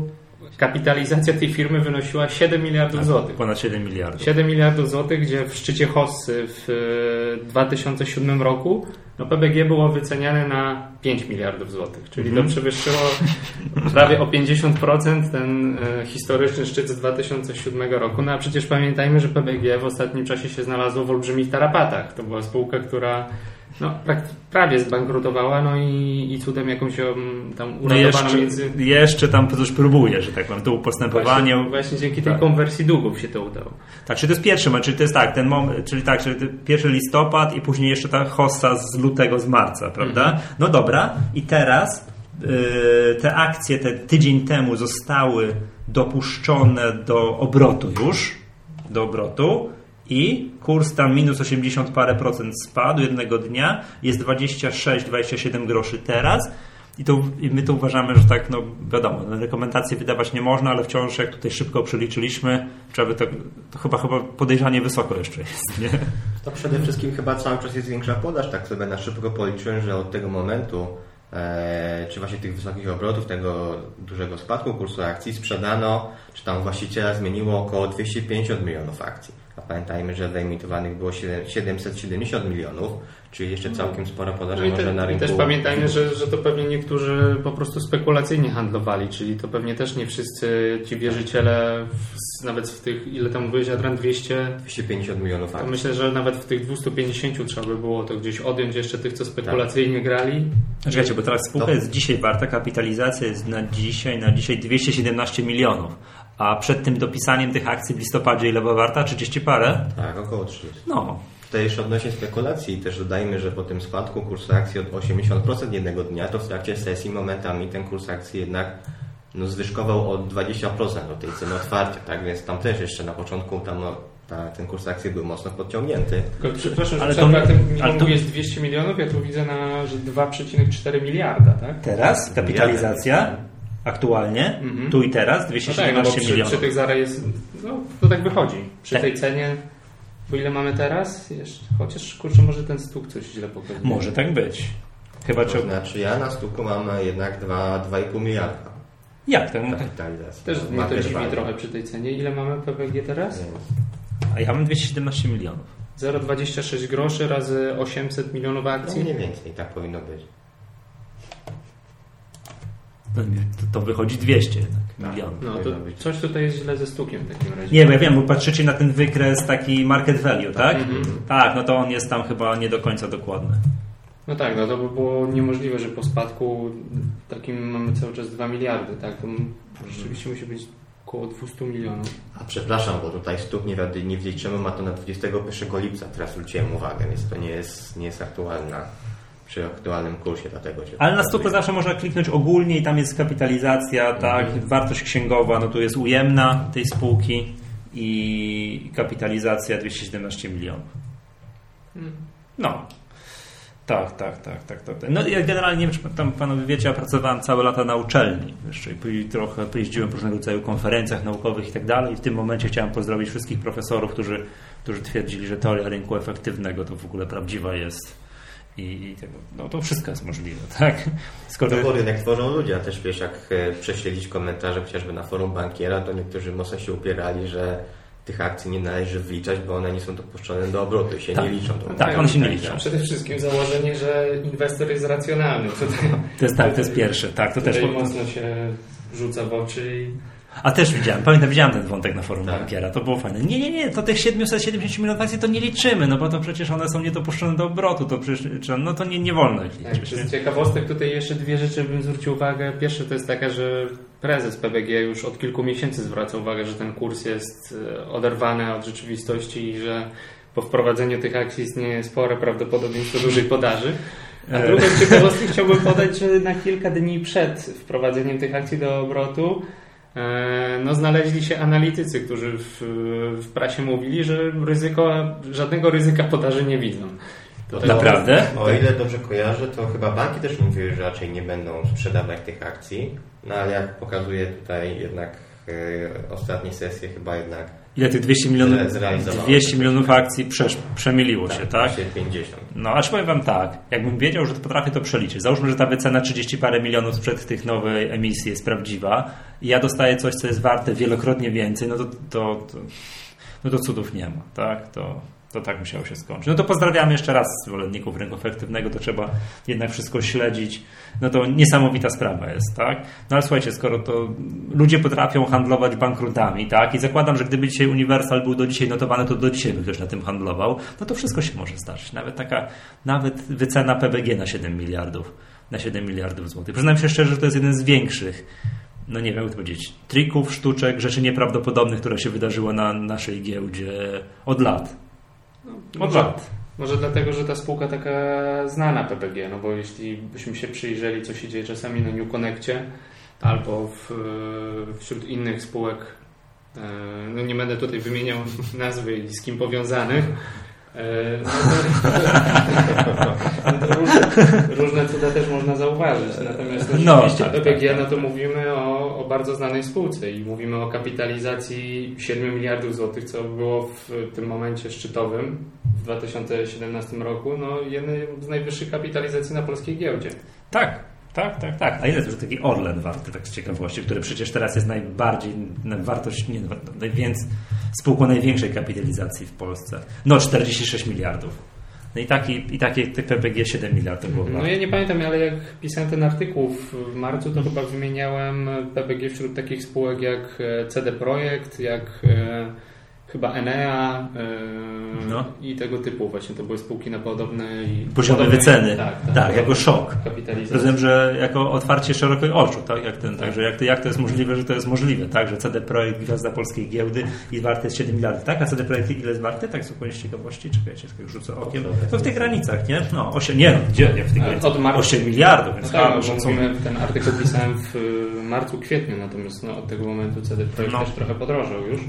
kapitalizacja tej firmy wynosiła siedem miliardów złotych. Ponad siedem miliardów. siedem miliardów złotych, gdzie w szczycie hossy w dwa tysiące siódmym roku no P B G było wyceniane na pięć miliardów złotych, czyli mm. to przewyższyło prawie o pięćdziesiąt procent ten e, historyczny szczyt z dwa tysiące siódmego roku. No a przecież pamiętajmy, że P B G w ostatnim czasie się znalazło w olbrzymich tarapatach. To była spółka, która no, prawie zbankrutowała, no i, i cudem jakąś ją tam uratowano no jeszcze, między... Jeszcze tam coś próbuje, że tak powiem, to postępowanie. Właśnie, właśnie dzięki tej tak. konwersji długów się to udało. Tak, czyli to jest pierwszy moment, czyli to jest tak, ten moment, czyli tak, czyli pierwszy listopad i później jeszcze ta hossa z lutego, z marca, prawda? Mhm. No dobra, i teraz yy, te akcje te tydzień temu zostały dopuszczone do obrotu już, do obrotu. I kurs tam minus osiemdziesiąt parę procent spadł jednego dnia, jest dwadzieścia sześć dwadzieścia siedem groszy teraz i, to, i my to uważamy, że tak, no wiadomo, rekomendacje wydawać nie można, ale wciąż jak tutaj szybko przeliczyliśmy, trzeba by to, to chyba, chyba podejrzanie wysoko jeszcze jest, nie? To przede wszystkim chyba cały czas jest większa podaż, tak sobie na szybko policzyłem, że od tego momentu e, czy właśnie tych wysokich obrotów, tego dużego spadku kursu akcji sprzedano, czy tam właściciela zmieniło około dwieście pięćdziesiąt milionów akcji. A pamiętajmy, że wyemitowanych było siedemset siedemdziesiąt milionów, czyli jeszcze całkiem spora podaż no może te, na rynku. I też pamiętajmy, że, że to pewnie niektórzy po prostu spekulacyjnie handlowali, czyli to pewnie też nie wszyscy ci wierzyciele, w, nawet w tych, ile tam mówiłeś, Adrian, dwieście dwieście pięćdziesiąt milionów akcji. To myślę, że nawet w tych dwieście pięćdziesiąt trzeba by było to gdzieś odjąć jeszcze tych, co spekulacyjnie tak. grali. Czekajcie, bo teraz spółka to... jest dzisiaj warta, kapitalizacja jest na dzisiaj, na dzisiaj dwieście siedemnaście milionów. A przed tym dopisaniem tych akcji w listopadzie ile była warta? trzydzieści parę? Tak, około trzydzieści. No. Tutaj jeszcze odnośnie spekulacji też dodajmy, że po tym spadku kursu akcji od osiemdziesiąt procent jednego dnia, to w trakcie sesji momentami ten kurs akcji jednak no, zwyżkował o dwadzieścia procent od tej ceny otwarcia, tak? Więc tam też jeszcze na początku tam no, ta, ten kurs akcji był mocno podciągnięty. Tylko, przepraszam, że ale to, ale to mówisz dwieście milionów, ja tu widzę na że dwa przecinek cztery miliarda, tak? Teraz kapitalizacja aktualnie, mm-hmm. tu i teraz dwieście siedemnaście no tak, no przy, milionów. Przy tych zarach jest, no to tak wychodzi. Przy tak. tej cenie, bo ile mamy teraz? Jeszcze, chociaż kurczę, może ten stóp coś źle pokazuje. Może tak być. Chyba to czy... znaczy ja na stuku mam jednak dwa i pół miliarda. Jak to? Kapitalizacja. Też mnie to dziwi trochę przy tej cenie. Ile mamy P B G teraz? A ja mam dwieście siedemnaście milionów. zero przecinek dwadzieścia sześć groszy razy osiemset milionów akcji? No mniej więcej, tak powinno być. To, to wychodzi dwieście jednak, milionów. No to coś tutaj jest źle ze stukiem w takim razie. Nie, bo ja wiem, bo patrzycie na ten wykres taki market value, tak? Mhm. Tak, no to on jest tam chyba nie do końca dokładny. No tak, no to by było niemożliwe, że po spadku takim mamy cały czas dwa miliardy, tak? To rzeczywiście musi być około dwieście milionów. A przepraszam, bo tutaj stóp nie, nie wliczymy, ma to na dwudziestego pierwszego lipca, teraz zwróciłem uwagę, więc to nie jest, nie jest aktualna. Przy aktualnym kursie dlatego się... Ale na stopę zawsze można kliknąć ogólnie i tam jest kapitalizacja, tak, mhm. wartość księgowa, no tu jest ujemna tej spółki i kapitalizacja dwieście siedemnaście milionów. No. Tak, tak, tak, tak, tak. No ja generalnie, nie wiem, czy tam panowie wiecie, ja pracowałem całe lata na uczelni. Jeszcze i trochę pojeździłem po różnego rodzaju konferencjach naukowych i tak dalej. I w tym momencie chciałem pozdrowić wszystkich profesorów, którzy, którzy twierdzili, że teoria rynku efektywnego to w ogóle prawdziwa jest. I, i tego, no to wszystko jest możliwe, tak? Skoro... No bo rynek tworzą ludzie, a też wiesz, jak prześledzić komentarze chociażby na forum bankiera, to niektórzy mocno się upierali, że tych akcji nie należy wliczać, bo one nie są dopuszczone do obrotu i się tak. nie liczą. To tak, one się nie liczą. Przede wszystkim założenie, że inwestor jest racjonalny. To, to jest tak, to jest pierwsze. Tak, to też mocno się rzuca w oczy i... A też widziałem, pamiętam, widziałem ten wątek na forum tak. bankiera, to było fajne. Nie, nie, nie, to tych siedemset siedemdziesiąt milionów akcji to nie liczymy, no bo to przecież one są niedopuszczone do obrotu, to przecież, no to nie, nie wolno ich liczyć. Tak, z ciekawostek tutaj jeszcze dwie rzeczy bym zwrócił uwagę. Pierwsza to jest taka, że prezes P B G już od kilku miesięcy zwraca uwagę, że ten kurs jest oderwany od rzeczywistości i że po wprowadzeniu tych akcji istnieje spore prawdopodobieństwo dużej podaży. A drugą ciekawostkę chciałbym podać, że na kilka dni przed wprowadzeniem tych akcji do obrotu no, znaleźli się analitycy, którzy w, w prasie mówili, że ryzyko, żadnego ryzyka podaży nie widzą. To Naprawdę? O, o ile dobrze kojarzę, to chyba banki też mówiły, że raczej nie będą sprzedawać tych akcji, no ale jak pokazuje tutaj jednak y, ostatnie sesje, chyba jednak ile tych dwieście milionów, dwieście milionów akcji przesz, przemieliło tak, się, tak? pięćdziesiąt. No, aż powiem wam tak, jakbym wiedział, że to potrafię to przeliczyć. Załóżmy, że ta wycena trzydzieści parę milionów sprzed tych nowej emisji jest prawdziwa i ja dostaję coś, co jest warte wielokrotnie więcej, no to, to, to, no to cudów nie ma, tak? To, to tak musiało się skończyć. No to pozdrawiamy jeszcze raz zwolenników rynku efektywnego, to trzeba jednak wszystko śledzić. No to niesamowita sprawa jest, tak? No ale słuchajcie, skoro to ludzie potrafią handlować bankrutami, tak? I zakładam, że gdyby dzisiaj Universal był do dzisiaj notowany, to do dzisiaj by ktoś na tym handlował, no to wszystko się może zdarzyć. Nawet taka, nawet wycena P B G na siedem miliardów, na siedem miliardów złotych. Przyznam się szczerze, że to jest jeden z większych, no nie wiem jak to powiedzieć, trików, sztuczek, rzeczy nieprawdopodobnych, które się wydarzyło na naszej giełdzie od lat. No, Od może, lat. może dlatego, że ta spółka taka znana P P G, no bo jeśli byśmy się przyjrzeli, co się dzieje czasami na New Connectie albo w, wśród innych spółek, no nie będę tutaj wymieniał nazwy i z kim powiązanych, no to, no to różne, różne cuda też można zauważyć. Natomiast no, rzeczywiście no, tak, P P G, tak, tak. no to mówimy o, o bardzo znanej spółce i mówimy o kapitalizacji siedmiu miliardów złotych, co było w tym momencie szczytowym w dwa tysiące siedemnastym roku, no jednej z najwyższych kapitalizacji na polskiej giełdzie. Tak. Tak, tak, tak. A ile to jest taki Orlen warty, tak z ciekawości, który przecież teraz jest najbardziej, na wartość, nie, najwięcej, spółką największej kapitalizacji w Polsce. No czterdzieści sześć miliardów. No i taki, i takie P P G siedem miliardów było. No ja nie pamiętam, ale jak pisałem ten artykuł w marcu, to chyba wymieniałem P P G wśród takich spółek jak C D Projekt, jak chyba Enea yy, no. i tego typu właśnie. To były spółki na podobnej poziomie wyceny. Tak, tak, tak jako szok. Kapitalizacji. Rozumiem, że jako otwarcie szerokich oczu, tak? Jak ten, tak. Także jak to, jak to jest możliwe, że to jest możliwe, tak? Że C D Projekt, gwiazda polskiej giełdy i warte jest siedem miliardów, tak? A C D Projekt ile jest warte? Tak, zupełnie z ciekawości. Czekajcie, jak rzucę okiem. To w tych granicach, nie? No, osiem, nie no, gdzie? Jak w tych granicach? Od marca, osiem miliardów, więc no tak, no, bo mówimy, ten artykuł pisałem w marcu, kwietniu, natomiast no, od tego momentu C D Projekt no. też trochę podrożał już.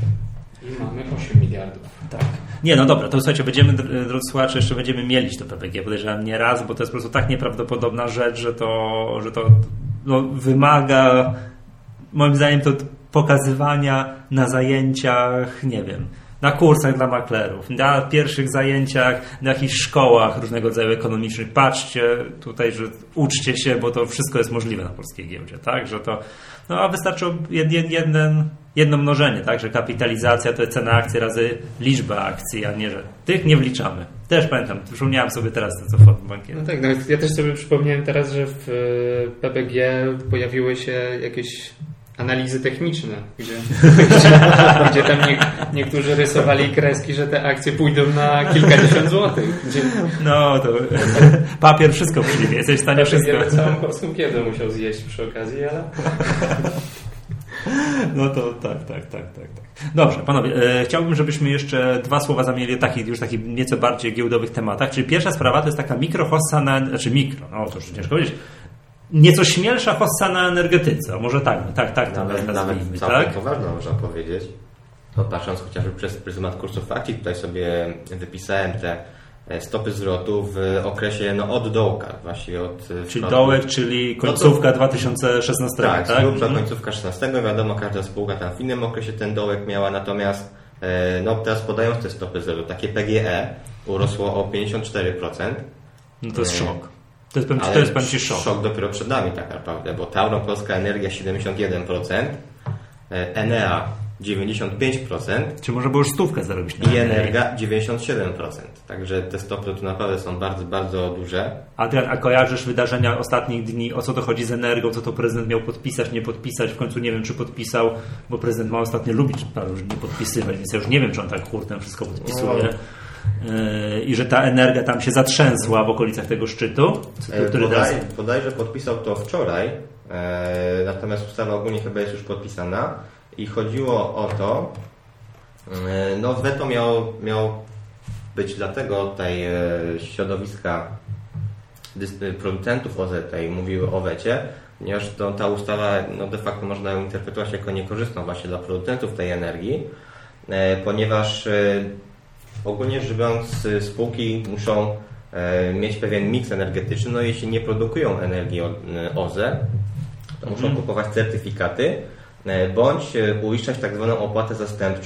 I mamy osiem miliardów. Tak. Nie, no dobra, to słuchajcie, będziemy, drodzy słuchacze, jeszcze będziemy mielić to P P G, podejrzewam nie raz, bo to jest po prostu tak nieprawdopodobna rzecz, że to, że to no, wymaga, moim zdaniem, to pokazywania na zajęciach, nie wiem, na kursach dla maklerów, na pierwszych zajęciach, na jakichś szkołach różnego rodzaju ekonomicznych. Patrzcie tutaj, że uczcie się, bo to wszystko jest możliwe na polskiej giełdzie, tak? Że to, no a wystarczy jed, jed, jeden, jedno mnożenie, tak? Że kapitalizacja to jest cena akcji razy liczba akcji, a nie, że tych nie wliczamy. Też pamiętam, przypomniałem sobie teraz to, co w bankie. No tak, no ja też sobie przypomniałem teraz, że w P P G pojawiły się jakieś analizy techniczne, gdzie, gdzie, gdzie tam nie, niektórzy rysowali kreski, że te akcje pójdą na kilkadziesiąt złotych. Gdzie... No to papier wszystko przyjmie, jesteś w stanie wszystko. Ja całą polską kiedę musiał zjeść przy okazji, ale... No to tak, tak, tak, tak. tak. Dobrze, panowie, e, chciałbym, żebyśmy jeszcze dwa słowa zamienili o takich już takich nieco bardziej giełdowych tematach. Czyli pierwsza sprawa to jest taka mikrohossa na, znaczy mikro, no to już ciężko powiedzieć, nieco śmielsza hossa na energetyce, może tak, tak, tak to nawet, nazwijmy, nawet tak? poważna można powiedzieć. No, patrząc chociażby przez pryzmat kursów akcji, tutaj sobie wypisałem te stopy zwrotu w okresie no, od dołka, właściwie od... Czyli dołek, czyli końcówka no to, dwa tysiące szesnastego, tak? Tak, grubsza końcówka szesnastego, wiadomo, każda spółka tam w innym okresie ten dołek miała, natomiast no teraz podając te stopy zwrotu, takie P G E urosło o pięćdziesiąt cztery procent. No to jest szok. To jest, to jest pan ci szok. Szok dopiero przed nami tak naprawdę, bo Tauron Polska Energia siedemdziesiąt jeden procent, Enea dziewięćdziesiąt pięć procent. Czy może było już stówkę zarobić na i Energa dziewięćdziesiąt siedem procent. Także te stopy tu naprawdę są bardzo, bardzo duże. Adrian, a kojarzysz wydarzenia ostatnich dni? O co to chodzi z Energą? Co to prezydent miał podpisać, nie podpisać? W końcu nie wiem, czy podpisał, bo prezydent ma ostatnio lubić nie podpisywać, więc ja już nie wiem, czy on tak hurtem wszystko podpisuje. No. I że ta Energa tam się zatrzęsła w okolicach tego szczytu. Który Podaj, teraz... Bodajże podpisał to wczoraj, natomiast ustawa ogólnie chyba jest już podpisana. I chodziło o to, no weto miało, miało być dlatego tej środowiska producentów O Z T i mówiły o wecie, ponieważ to, ta ustawa no de facto można ją interpretować jako niekorzystną właśnie dla producentów tej energii, ponieważ ogólnie rzecz biorąc spółki muszą mieć pewien miks energetyczny, no jeśli nie produkują energii O Z E, to muszą kupować certyfikaty, bądź uiszczać tak zwaną opłatę zastępczą.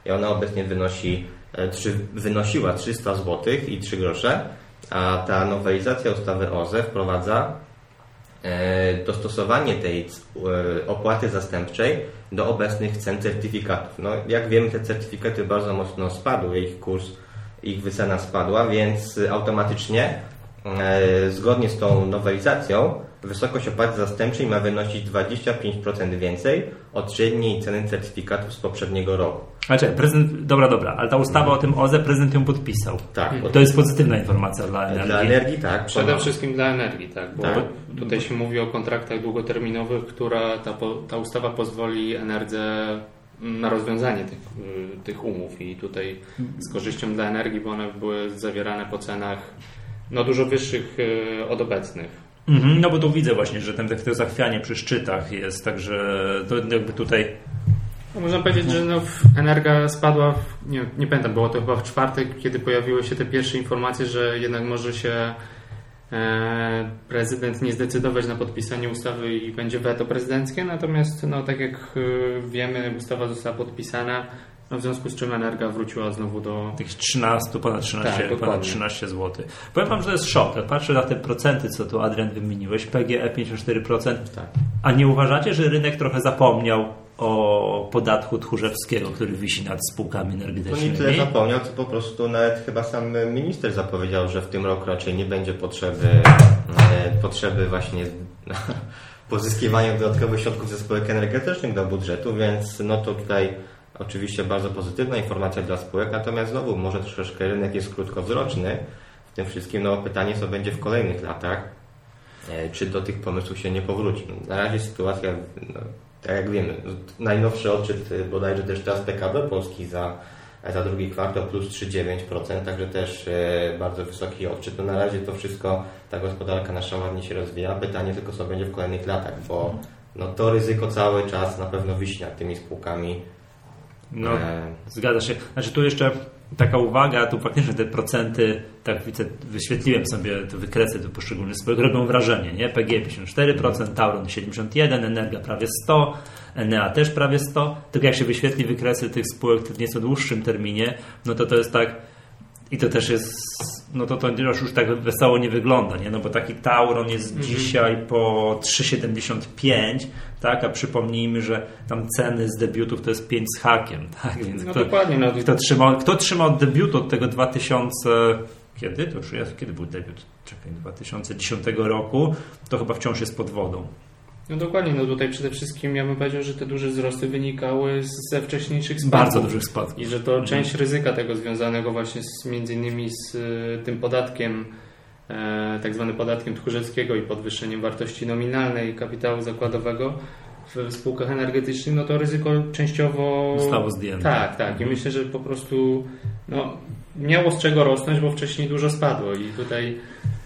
i ona obecnie wynosi, wynosiła trzysta złotych i trzy grosze, a ta nowelizacja ustawy O Z E wprowadza dostosowanie tej opłaty zastępczej do obecnych cen certyfikatów. No, jak wiemy, te certyfikaty bardzo mocno spadły, ich kurs, ich wycena spadła, więc automatycznie zgodnie z tą nowelizacją wysokość opłaty zastępczej ma wynosić dwadzieścia pięć procent więcej od średniej ceny certyfikatów z poprzedniego roku. A czekaj, prezydent, dobra, dobra, ale ta ustawa o tym O Z E, prezydent ją podpisał. Tak. To jest pozytywna informacja dla energii. Dla energii, tak. Przede ponad. wszystkim dla energii, tak, bo tak. tutaj się mówi o kontraktach długoterminowych, która ta, ta ustawa pozwoli Enerdze na rozwiązanie tych, tych umów i tutaj z korzyścią dla energii, bo one były zawierane po cenach no, dużo wyższych od obecnych. Mhm, no bo tu widzę właśnie, że ten, to zachwianie przy szczytach jest, także to jakby tutaj... No, można powiedzieć, że no, Energa spadła, w, nie, nie pamiętam, było to chyba w czwartek, kiedy pojawiły się te pierwsze informacje, że jednak może się e, prezydent nie zdecydować na podpisanie ustawy i będzie weto prezydenckie, natomiast no, tak jak e, wiemy, ustawa została podpisana, no, w związku z czym Energa wróciła znowu do... Tych trzynaście, ponad trzynaście, tak, ponad trzynaście złotych. Powiem wam, że to jest szok. Jak patrzę na te procenty, co tu Adrian wymieniłeś, P G E pięćdziesiąt cztery procent, Tak. A nie uważacie, że rynek trochę zapomniał o podatku Tchórzewskiego, który wisi nad spółkami No energetycznymi? nie tyle zapomniał, co po prostu nawet chyba sam minister zapowiedział, że w tym roku raczej nie będzie potrzeby, e, potrzeby właśnie pozyskiwania dodatkowych środków ze spółek energetycznych do budżetu, więc no to tutaj oczywiście bardzo pozytywna informacja dla spółek, natomiast znowu może troszeczkę rynek jest krótkowzroczny w tym wszystkim. No pytanie, co będzie w kolejnych latach, e, czy do tych pomysłów się nie powróci. No, na razie sytuacja, no, tak jak wiemy, najnowszy odczyt bodajże też teraz P K B Polski za, za drugi kwartał plus trzy przecinek dziewięć procent, także też e, bardzo wysoki odczyt. No, na razie to wszystko, ta gospodarka nasza ładnie się rozwija. Pytanie tylko, co będzie w kolejnych latach, bo no, to ryzyko cały czas na pewno wisi nad tymi spółkami. No, zgadza się. Znaczy tu jeszcze taka uwaga, tu faktycznie te procenty, tak widzę, wyświetliłem sobie te wykresy do poszczególnych spółek, robią wrażenie, nie? P G E pięćdziesiąt cztery procent, Tauron siedemdziesiąt jeden procent, Energa prawie sto procent, Enea też prawie sto procent, tylko jak się wyświetli wykresy tych spółek w nieco dłuższym terminie, no to to jest tak, i to też jest, no to to już tak wesoło nie wygląda, nie? No bo taki Tauron jest mm-hmm. dzisiaj po trzy przecinek siedemdziesiąt pięć, tak? A przypomnijmy, że tam ceny z debiutów to jest pięć z hakiem, tak? Więc no kto, dokładnie. No. Kto, trzyma, kto trzyma od debiutu od tego dwa tysiące... Kiedy? To już jest, kiedy był debiut? Czekaj, dwa tysiące dziesiątego roku, to chyba wciąż jest pod wodą. No dokładnie, no tutaj przede wszystkim ja bym powiedział, że te duże wzrosty wynikały ze wcześniejszych spadków. Bardzo dużych spadków. I że to część ryzyka tego związanego właśnie z, między innymi z y, tym podatkiem, e, tak zwanym podatkiem Tchórzewskiego i podwyższeniem wartości nominalnej kapitału zakładowego w spółkach energetycznych, no to ryzyko częściowo... Zostało zdjęte. Tak, tak. I myślę, że po prostu no, miało z czego rosnąć, bo wcześniej dużo spadło i tutaj...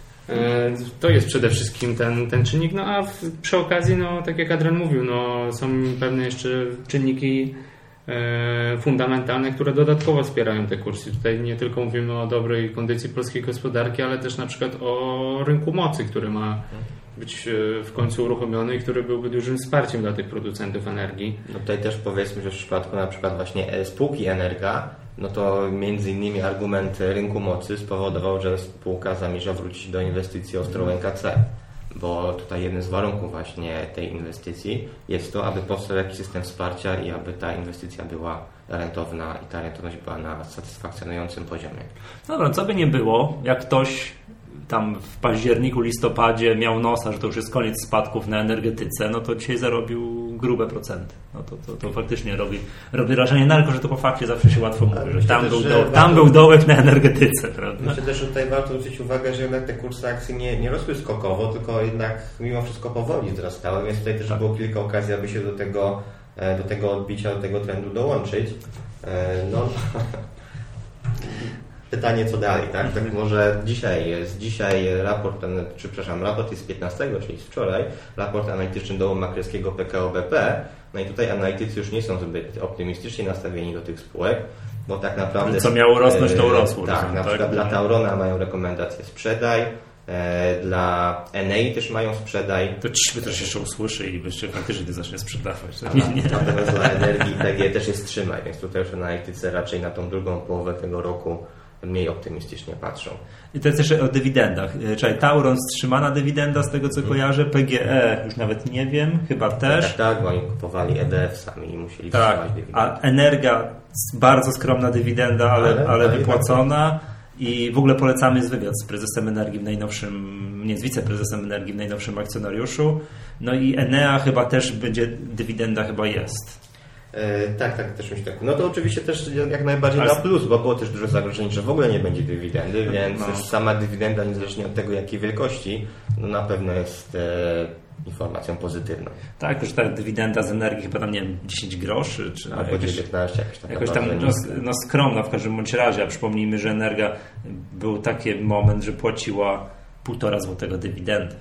To jest przede wszystkim ten, ten czynnik, no a w, przy okazji, no tak jak Adrian mówił, no są pewne jeszcze czynniki e, fundamentalne, które dodatkowo wspierają te kursy. Tutaj nie tylko mówimy o dobrej kondycji polskiej gospodarki, ale też na przykład o rynku mocy, który ma być w końcu uruchomiony i który byłby dużym wsparciem dla tych producentów energii. No tutaj też powiedzmy, że w przypadku na przykład właśnie spółki Energa, no to między innymi argument rynku mocy spowodował, że spółka zamierza wrócić do inwestycji Ostrołęka C, bo tutaj jednym z warunków właśnie tej inwestycji jest to, aby powstał jakiś system wsparcia i aby ta inwestycja była rentowna i ta rentowność była na satysfakcjonującym poziomie. Dobra, co by nie było, jak ktoś tam w październiku, listopadzie miał nosa, że to już jest koniec spadków na energetyce, no to dzisiaj zarobił grube procenty. No to, to, to faktycznie robi, robi wrażenie, no tylko że to po fakcie zawsze się łatwo mówi, że tam, też, był, dołek, warto, tam był dołek na energetyce. Prawda? Myślę też, że tutaj warto zwrócić uwagę, że jednak te kursy akcji nie, nie rosły skokowo, tylko jednak mimo wszystko powoli wzrastały, więc tutaj też tak. było kilka okazji, aby się do tego, do tego odbicia, do tego trendu dołączyć. No... Pytanie, co dalej, tak? Tak może dzisiaj jest, dzisiaj raport, ten, czy przepraszam, raport jest piętnastego, czyli z wczoraj, raport analityczny dołu makryjskiego P K O B P. No i tutaj analitycy już nie są zbyt optymistycznie nastawieni do tych spółek, bo tak naprawdę... Co miało rosnąć, to urosło. Tak, na przykład tak? dla Taurona mają rekomendację sprzedaj, Dla Enei też mają sprzedaj. To Ciśby też jeszcze usłyszy i jeszcze faktycznie nie zacznie sprzedawać. Nie, nie. Natomiast dla Energii P G też jest trzymaj, więc tutaj już analitycy raczej na tą drugą połowę tego roku mniej optymistycznie patrzą. I to jest jeszcze o dywidendach. Czyli Tauron wstrzymana dywidenda z tego co kojarzę, P G E już nawet nie wiem, chyba też. Tak, tak, bo oni kupowali E D F sami i musieli tak, wstrzymać dywidendę. A Energa bardzo skromna dywidenda, ale, ale, ale wypłacona. I w ogóle polecamy z wywiad z prezesem Energii w najnowszym, nie z wiceprezesem Energii w najnowszym akcjonariuszu. No i Enea chyba też będzie, dywidenda chyba jest. E, tak, tak, też myślę. No to oczywiście też jak najbardziej Ale... na plus, bo było też dużo zagrożeń, że w ogóle nie będzie dywidendy, więc no. sama dywidenda, niezależnie od tego jakiej wielkości, no na pewno jest e, informacją pozytywną. Tak, też ta dywidenda z Energii chyba tam, nie wiem, dziesięć groszy, czy albo jakoś, dziewiętnaście, jakoś, taka jakoś tam no, no skromna w każdym bądź razie, a przypomnijmy, że Energa był taki moment, że płaciła półtora złotego dywidendy.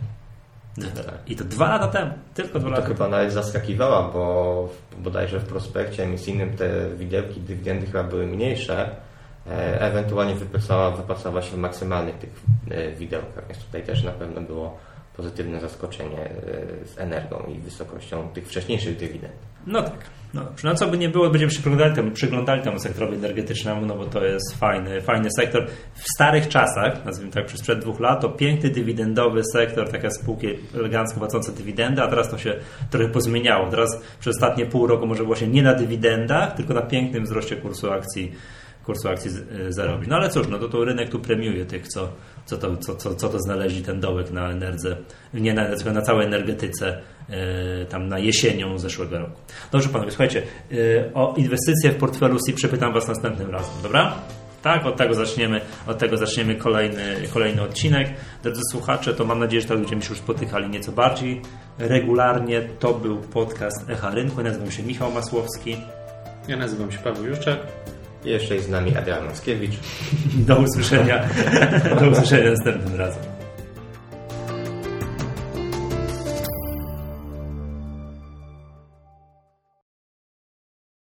I to dwa lata temu, tylko dwa to lata chyba temu. nawet zaskakiwała, bo bodajże w prospekcie emisyjnym te widełki, dywidendy chyba były mniejsze, e, ewentualnie wypłacała, wypłacała się w maksymalnych tych e, widełkach, więc tutaj też na pewno było pozytywne zaskoczenie e, z Energią i wysokością tych wcześniejszych dywidend. No tak. No dobrze. No co by nie było, będziemy się przyglądali temu, przyglądali temu sektorowi energetycznemu, no bo to jest fajny, fajny sektor. W starych czasach, nazwijmy tak, przez przed dwóch lat, to piękny dywidendowy sektor, takie spółki elegancko płacące dywidendy, a teraz to się trochę pozmieniało. Teraz przez ostatnie pół roku może było się nie na dywidendach, tylko na pięknym wzroście kursu akcji kursu akcji zarobić. No ale cóż, no to, to rynek tu premiuje tych, co, co, to, co, co, co to znaleźli ten dołek na Enerdze, nie na, tylko na całej energetyce yy, tam na jesienią zeszłego roku. Dobrze panowie, słuchajcie, yy, o inwestycje w portfelu S I przepytam was następnym razem, dobra? Tak, od tego zaczniemy, od tego zaczniemy kolejny, kolejny odcinek. Drodzy słuchacze, to mam nadzieję, że tak będziemy się już spotykali nieco bardziej regularnie. To był podcast Echa Rynku. Nazywam się Michał Masłowski. Ja nazywam się Paweł Juszczak. I jeszcze jest z nami Adrian Mackiewicz. Do usłyszenia. Do usłyszenia następnym razem.